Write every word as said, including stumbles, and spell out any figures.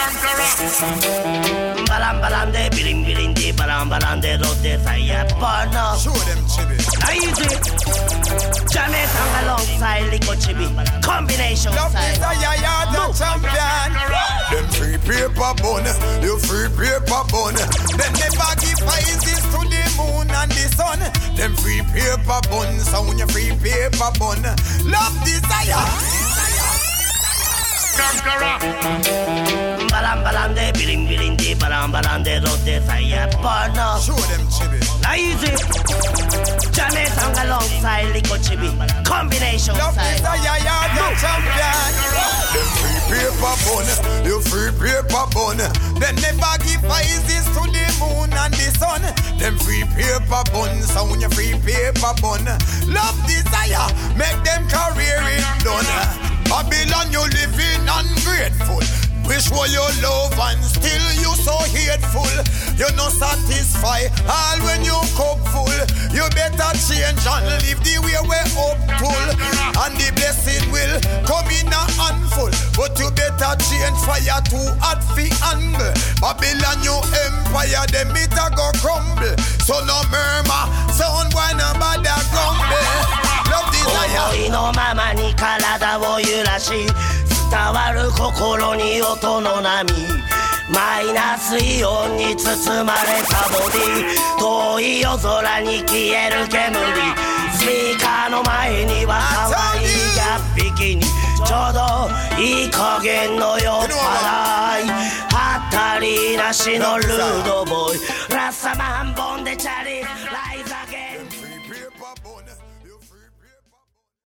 바람바람데 비링비링디 바람바람데 롯데사이에 번호 Show them chibi. Easy Jamie Tang alongside Lico Chibi Combination Love side this a yaya the champion. Them free paper bun, you free paper bun. Them never give prizes to the moon and the sun. Them free paper bun, so when you free paper bun. Love this a yaya. Balam balam de biling biling di balam balam de rote saya bono. Show them chibi. Easy. Jamie Tang alongside Lico Chibi. Combination Love side. this a yaya the champion. Them free paper bun, you free paper bun. Them never give prizes to the moon and the sun. Them free paper bun, so when you free paper bun. Love desire, make them career it done. Babylon, you living ungrateful. Wish what you love and still you so hateful. You not satisfy all when you cup full. You better change and live the way we up pull. And the blessing will come in a handful. But you better change fire to hot fi angle. Babylon, you empire, them it a go crumble. So no murmur, sound why no bother grumble. Love desire. 思いのままに体を揺らし伝わる心に音の波マイナスイオンに包まれたボディ遠い夜空に消える煙スピーカーの前には可愛いひゃっぴきにちょうどいい加減の酔っ払いはったりなしのルードボーイラッサマンボンでチャリライ